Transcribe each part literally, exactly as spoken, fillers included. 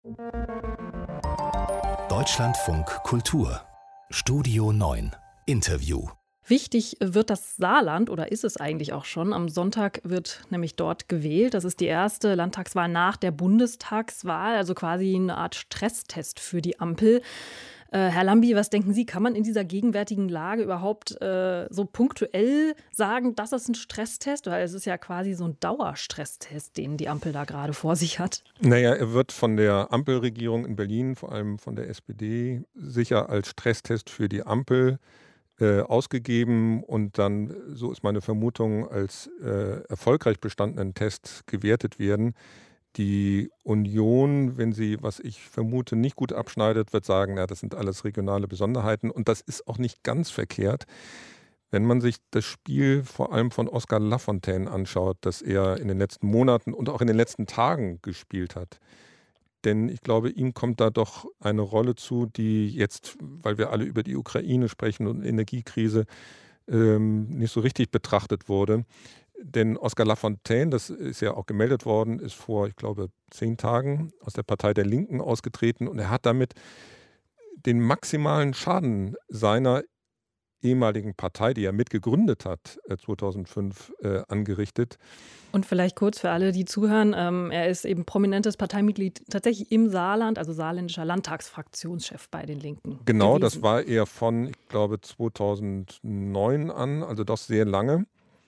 Deutschlandfunk Kultur Studio neun Interview. Wichtig wird das Saarland, oder ist es eigentlich auch schon. Am Sonntag wird nämlich dort gewählt. Das ist die erste Landtagswahl nach der Bundestagswahl, also quasi eine Art Stresstest für die Ampel. Äh, Herr Lambi, was denken Sie, kann man in dieser gegenwärtigen Lage überhaupt äh, so punktuell sagen, das ist ein Stresstest? Weil es ist ja quasi so ein Dauerstresstest, den die Ampel da gerade vor sich hat. Naja, er wird von der Ampelregierung in Berlin, vor allem von der S P D, sicher als Stresstest für die Ampel äh, ausgegeben und dann, so ist meine Vermutung, als äh, erfolgreich bestandenen Test gewertet werden. Die Union, wenn sie, was ich vermute, nicht gut abschneidet, wird sagen, na, das sind alles regionale Besonderheiten. Und das ist auch nicht ganz verkehrt, wenn man sich das Spiel vor allem von Oscar Lafontaine anschaut, das er in den letzten Monaten und auch in den letzten Tagen gespielt hat. Denn ich glaube, ihm kommt da doch eine Rolle zu, die jetzt, weil wir alle über die Ukraine sprechen und Energiekrise, ähm, nicht so richtig betrachtet wurde. Denn Oscar Lafontaine, das ist ja auch gemeldet worden, ist vor, ich glaube, zehn Tagen aus der Partei der Linken ausgetreten und er hat damit den maximalen Schaden seiner ehemaligen Partei, die er mitgegründet hat, zweitausendfünf, äh, angerichtet. Und vielleicht kurz für alle, die zuhören, ähm, er ist eben prominentes Parteimitglied tatsächlich im Saarland, also saarländischer Landtagsfraktionschef bei den Linken. Genau, gewesen. Das war er von, ich glaube, zweitausendneun an, also doch sehr lange.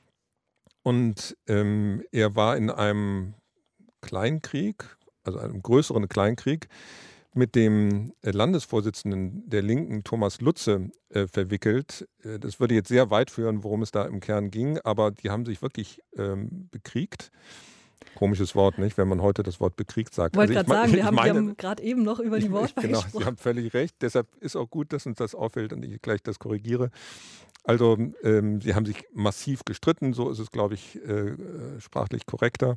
Und ähm, er war in einem Kleinkrieg, also einem größeren Kleinkrieg, mit dem Landesvorsitzenden der Linken, Thomas Lutze, äh, verwickelt. Das würde jetzt sehr weit führen, worum es da im Kern ging, aber die haben sich wirklich ähm, bekriegt. Komisches Wort, nicht, wenn man heute das Wort bekriegt sagt. Ich wollte also gerade sagen, ich wir haben, meine, haben gerade eben noch über die Wortwahl genau, gesprochen. Sie haben völlig recht. Deshalb ist auch gut, dass uns das auffällt und ich gleich das korrigiere. Also ähm, sie haben sich massiv gestritten, so ist es, glaube ich, äh, sprachlich korrekter.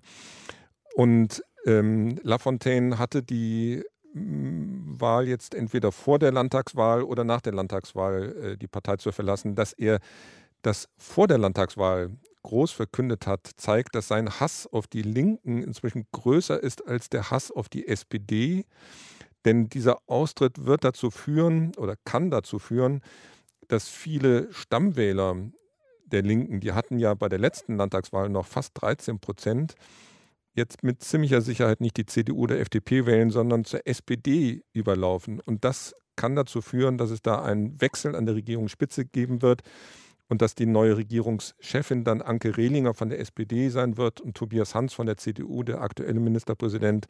Und ähm, Lafontaine hatte die mh, Wahl jetzt entweder vor der Landtagswahl oder nach der Landtagswahl äh, die Partei zu verlassen. Dass er das vor der Landtagswahl groß verkündet hat, zeigt, dass sein Hass auf die Linken inzwischen größer ist als der Hass auf die S P D. Denn dieser Austritt wird dazu führen oder kann dazu führen, dass viele Stammwähler der Linken, die hatten ja bei der letzten Landtagswahl noch fast dreizehn Prozent, jetzt mit ziemlicher Sicherheit nicht die C D U oder F D P wählen, sondern zur S P D überlaufen. Und das kann dazu führen, dass es da einen Wechsel an der Regierungsspitze geben wird und dass die neue Regierungschefin dann Anke Rehlinger von der S P D sein wird und Tobias Hans von der C D U, der aktuelle Ministerpräsident,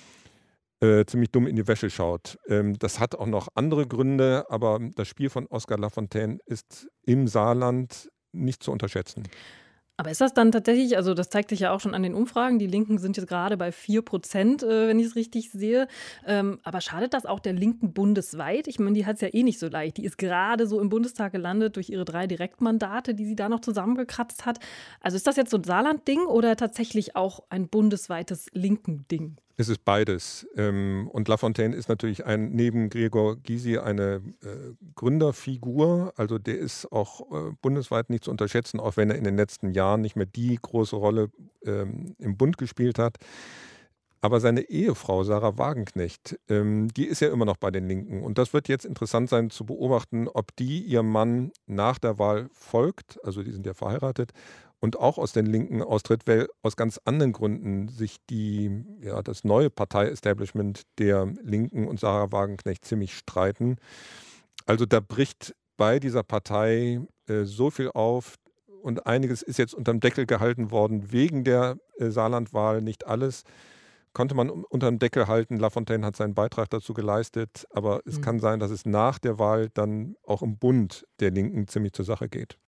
Äh, ziemlich dumm in die Wäsche schaut. Ähm, das hat auch noch andere Gründe, aber das Spiel von Oscar Lafontaine ist im Saarland nicht zu unterschätzen. Aber ist das dann tatsächlich, also das zeigt sich ja auch schon an den Umfragen, die Linken sind jetzt gerade bei vier Prozent, äh, wenn ich es richtig sehe. Ähm, aber schadet das auch der Linken bundesweit? Ich meine, die hat es ja eh nicht so leicht. Die ist gerade so im Bundestag gelandet durch ihre drei Direktmandate, die sie da noch zusammengekratzt hat. Also ist das jetzt so ein Saarland-Ding oder tatsächlich auch ein bundesweites Linken-Ding? Es ist beides. Ähm, und Lafontaine ist natürlich ein, neben Gregor Gysi eine äh, Gründerfigur. Also der ist auch äh, bundesweit nicht zu unterschätzen, auch wenn er in den letzten Jahren nicht mehr die große Rolle ähm, im Bund gespielt hat. Aber seine Ehefrau Sarah Wagenknecht, ähm, die ist ja immer noch bei den Linken. Und das wird jetzt interessant sein zu beobachten, ob die ihrem Mann nach der Wahl folgt. Also die sind ja verheiratet. Und auch aus den Linken austritt, weil aus ganz anderen Gründen sich die, ja, das neue Partei-Establishment der Linken und Sarah Wagenknecht ziemlich streiten. Also da bricht bei dieser Partei äh, so viel auf und einiges ist jetzt unterm Deckel gehalten worden wegen der äh, Saarlandwahl, nicht alles. Konnte man unterm Deckel halten. Lafontaine hat seinen Beitrag dazu geleistet, aber es mhm. kann sein, dass es nach der Wahl dann auch im Bund der Linken ziemlich zur Sache geht.